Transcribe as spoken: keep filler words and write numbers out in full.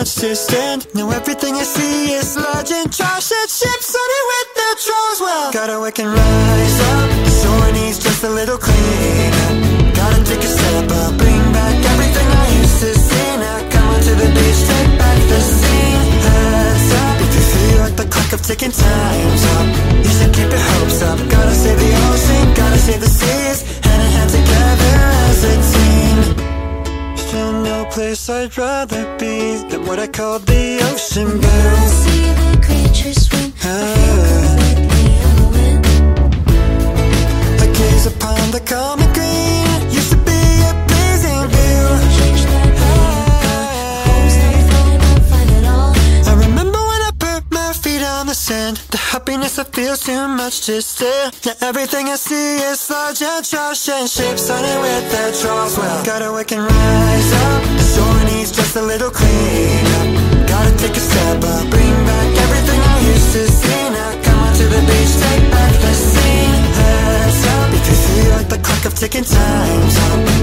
much to stand. Now everything I see is large and trash and ships on it with their trolls. Well, gotta wake and rise up. Shore needs just a little clean up. Gotta take a step up, bring back everything I used to see. Now come on to the beach, take back the scene. Heads up, if you feel like the clock of ticking time's up, you should keep your hopes up. Gotta save the ocean, gotta save the seas, hand in hand together as a team. Still no place I'd rather be than what I call the ocean blue. I see the creatures swim, I feel completely on the wind. I gaze upon the common green, used to be a blazing view. Change that rain, home's not fine, I'll find it all. I remember when I put my feet on the sand, the happiness that feels too much to stare. Now everything I see is large and trash and ships on it with their trolls. Well, gotta wake and rise up. The shore needs just a little clean up. Gotta take a step up, bring back everything I used to see. Now come on to the beach, take back the scene. Heads up, if you feel like the clock of ticking time's up,